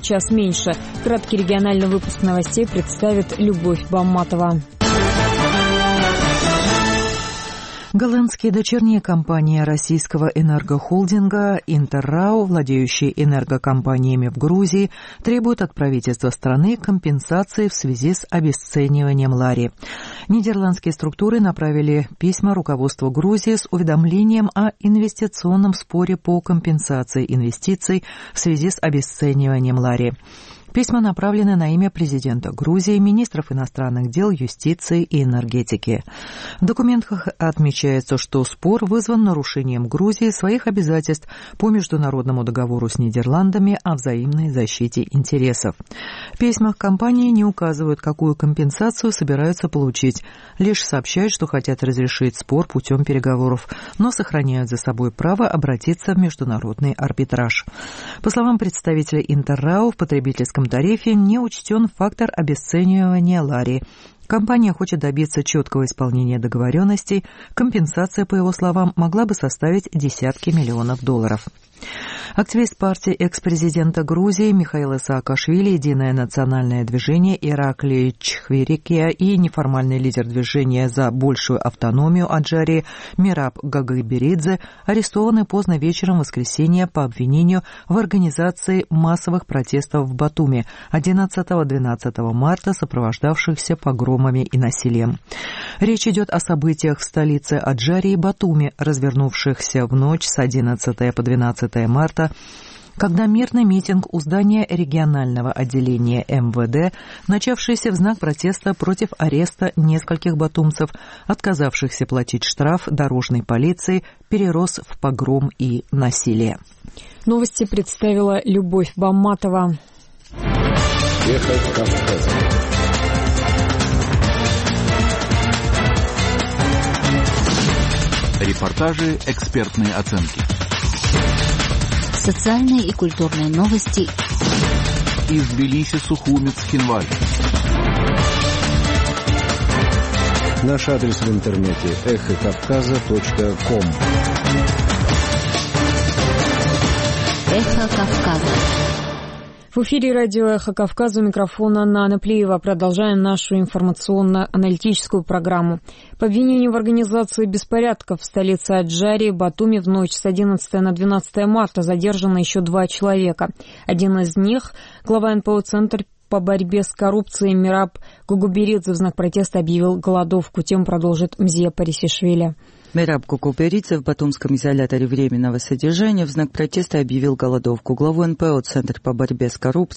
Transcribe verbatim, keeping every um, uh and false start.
час меньше. Краткий региональный выпуск новостей представит Любовь Бамматова. Голландские дочерние компании российского энергохолдинга «Интеррау», владеющие энергокомпаниями в Грузии, требуют от правительства страны компенсации в связи с обесцениванием лари. Нидерландские структуры направили письма руководству Грузии с уведомлением о инвестиционном споре по компенсации инвестиций в связи с обесцениванием лари. Письма направлены на имя президента Грузии, министров иностранных дел, юстиции и энергетики. В документах отмечается, что спор вызван нарушением Грузии своих обязательств по международному договору с Нидерландами о взаимной защите интересов. В письмах компании не указывают, какую компенсацию собираются получить, лишь сообщают, что хотят разрешить спор путем переговоров, но сохраняют за собой право обратиться в международный арбитраж. По словам представителя Интеррау, в потребительском тарифе не учтен фактор обесценивания лари. Компания хочет добиться четкого исполнения договоренностей. Компенсация, по его словам, могла бы составить десятки миллионов долларов. Активист партии экс-президента Грузии Михаила Саакашвили, Единое национальное движение Ираклий Чхвирикия и неформальный лидер движения за большую автономию Аджарии Мираб Гагайберидзе арестованы поздно вечером в воскресенье по обвинению в организации массовых протестов в Батуми одиннадцатого-двенадцатого марта, сопровождавшихся погромами и насилием. Речь идет о событиях в столице Аджарии Батуми, развернувшихся в ночь с одиннадцатого по двенадцатое марта, когда мирный митинг у здания регионального отделения эм вэ дэ, начавшийся в знак протеста против ареста нескольких батумцев, отказавшихся платить штраф дорожной полиции, перерос в погром и насилие. Новости представила Любовь Бамматова. Эхо Кавказа. Репортажи, экспертные оценки. Социальные и культурные новости. Из Тбилиси, Сухумец, Хинваль. Наш адрес в интернете эхо кавказа точка ком. Эхо Кавказа. В эфире радио «Эхо Кавказа», у микрофона Нана Плиева. Продолжаем нашу информационно-аналитическую программу. По обвинению в организации беспорядков в столице Аджарии Батуми в ночь с одиннадцатого на двенадцатое марта задержано еще два человека. Один из них – глава эн пэ о-центр по борьбе с коррупцией Мираб Гагайберидзе в знак протеста объявил голодовку. Тему продолжит Мзия Парисишвили. Мираб Гагайберидзе в батумском изоляторе временного содержания в знак протеста объявил голодовку. Главу эн пэ о «Центр по борьбе с коррупцией»